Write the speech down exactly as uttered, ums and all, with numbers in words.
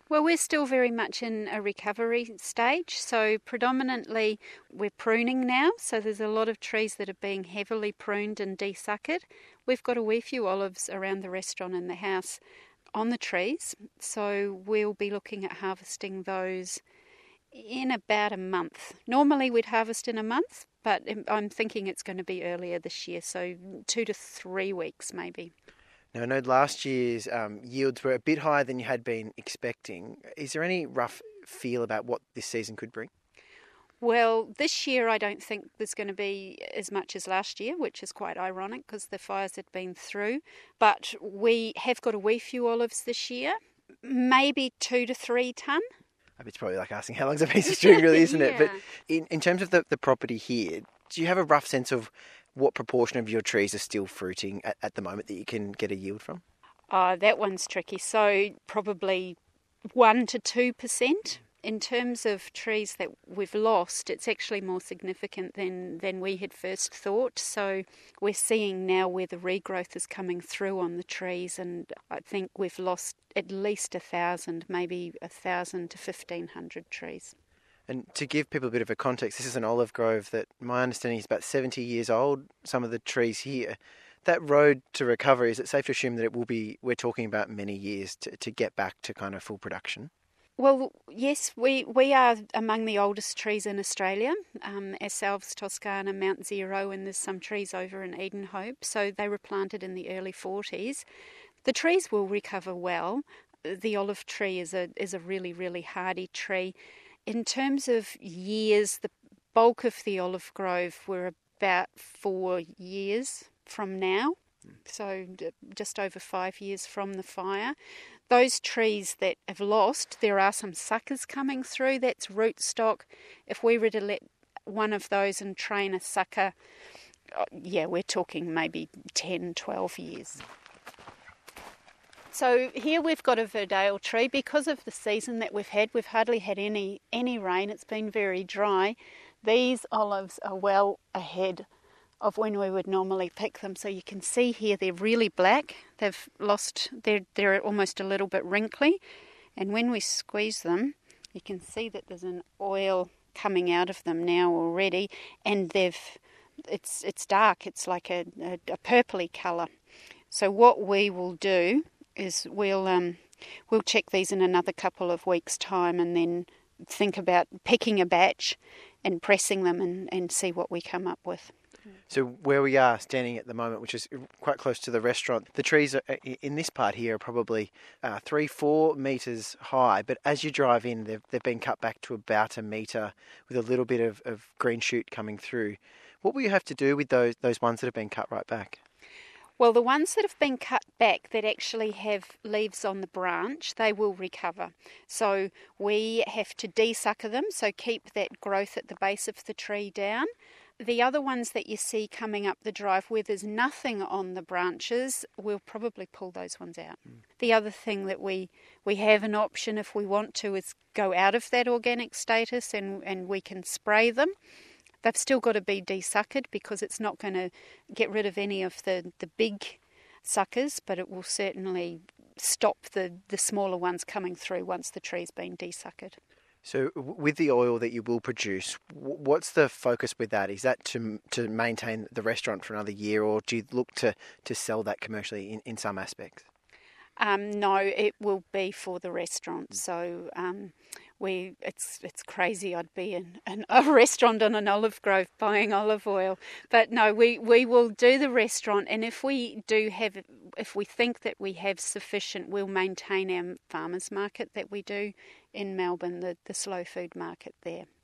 Well, we're still very much in a recovery stage, so predominantly we're pruning now, so there's a lot of trees that are being heavily pruned and desuckered. We've got a wee few olives around the restaurant and the house on the trees, so we'll be looking at harvesting those in about a month. Normally we'd harvest in a month, but I'm thinking it's going to be earlier this year, so two to three weeks maybe. Now, I know last year's um, yields were a bit higher than you had been expecting. Is there any rough feel about what this season could bring? Well, this year I don't think there's going to be as much as last year, which is quite ironic because the fires had been through. But we have got a wee few olives this year, maybe two to three tonne. It's probably like asking how long's a piece of string, really, isn't yeah. it? But in, in terms of the, the property here, do you have a rough sense of what proportion of your trees are still fruiting at, at the moment that you can get a yield from? Oh, that one's tricky. So probably one to two percent. In terms of trees that we've lost, it's actually more significant than, than we had first thought. So we're seeing now where the regrowth is coming through on the trees, and I think we've lost at least a thousand, maybe a thousand to fifteen hundred trees. And to give people a bit of a context, this is an olive grove that my understanding is about seventy years old, some of the trees here. That road to recovery, is it safe to assume that it will be, we're talking about many years to, to get back to kind of full production? Well, yes, we, we are among the oldest trees in Australia, um, ourselves, Toscana, Mount Zero, and there's some trees over in Edenhope. So they were planted in the early forties. The trees will recover well. The olive tree is a is a really, really hardy tree. In terms of years, the bulk of the olive grove were about four years from now, so just over five years from the fire. Those trees that have lost, there are some suckers coming through. That's rootstock. If we were to let one of those and train a sucker, yeah, we're talking maybe ten, twelve years. So here we've got a Verdale tree. Because of the season that we've had, we've hardly had any, any rain. It's been very dry. These olives are well ahead of when we would normally pick them. So you can see here they're really black. They've lost, they're, they're almost a little bit wrinkly. And when we squeeze them, you can see that there's an oil coming out of them now already. And they've, it's it's dark. It's like a, a, a purpley colour. So what we will do is we'll um, we'll check these in another couple of weeks' time and then think about picking a batch and pressing them and, and see what we come up with. So where we are standing at the moment, which is quite close to the restaurant, the trees are, in this part here are probably uh, three, four metres high, but as you drive in, they've, they've been cut back to about a metre with a little bit of, of green shoot coming through. What will you have to do with those those ones that have been cut right back? Well, the ones that have been cut back that actually have leaves on the branch, they will recover. So we have to desucker them, so keep that growth at the base of the tree down. The other ones that you see coming up the drive where there's nothing on the branches, we'll probably pull those ones out. Mm. The other thing that we, we have an option if we want to is go out of that organic status and, and we can spray them. They've still got to be desuckered because it's not going to get rid of any of the, the big suckers, but it will certainly stop the, the smaller ones coming through once the tree's been desuckered. So with the oil that you will produce, what's the focus with that? Is that to to maintain the restaurant for another year, or do you look to, to sell that commercially in, in some aspects? Um, no, it will be for the restaurant. So um, we it's it's crazy. I'd be in, in a restaurant on an olive grove buying olive oil, but no, we, we will do the restaurant. And if we do have, if we think that we have sufficient, we'll maintain our farmers market that we do in Melbourne, the, the slow food market there.